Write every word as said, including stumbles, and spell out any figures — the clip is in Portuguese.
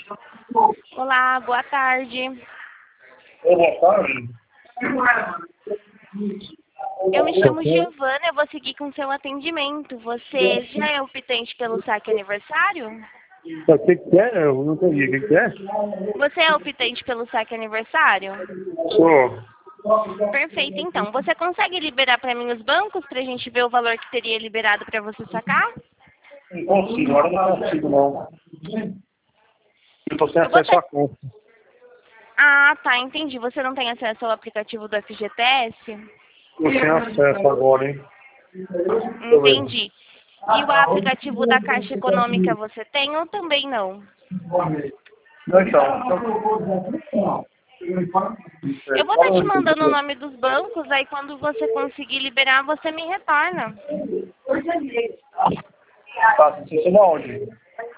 Olá, boa tarde. Boa tarde. Eu me chamo Giovana, eu vou seguir com seu atendimento. Você já é optante pelo saque aniversário? O que que é? Eu não entendi. O que que é? Você é optante pelo saque aniversário? Sou. Perfeito, então. Você consegue liberar para mim os bancos para a gente ver o valor que teria liberado para você sacar? Não consigo, agora não consigo não. Eu estou sem Eu vou acesso ter... à conta. Ah, tá, entendi. Você não tem acesso ao aplicativo do F G T S? Estou sem acesso agora, hein? Entendi. E o aplicativo da Caixa Econômica você tem ou também não? Não, então. Eu vou estar te mandando o nome dos bancos, aí quando você conseguir liberar, você me retorna. Tá, você está onde?